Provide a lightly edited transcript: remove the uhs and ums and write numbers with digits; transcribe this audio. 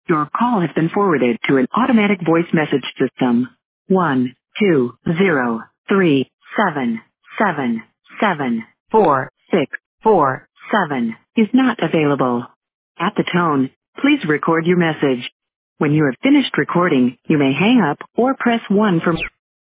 Your call has been forwarded to an automatic voice message system. 12037774647 is not available. At the tone, please record your message. When you have finished recording, you may hang up or press 1 for